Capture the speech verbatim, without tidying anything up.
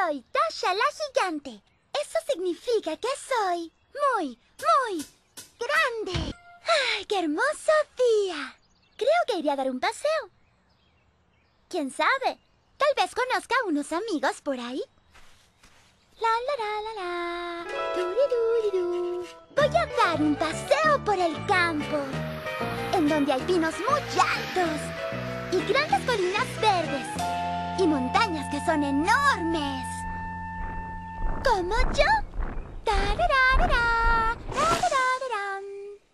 Soy Tasha la gigante. Eso significa que soy muy, muy grande. ¡Ay, qué hermoso día! Creo que iré a dar un paseo. ¿Quién sabe? Tal vez conozca a unos amigos por ahí. La, la, la, la, la. Turiruriru. Voy a dar un paseo por el campo, en donde hay pinos muy altos y grandes colinas verdes y montañas que son enormes. Como yo. Tarararara.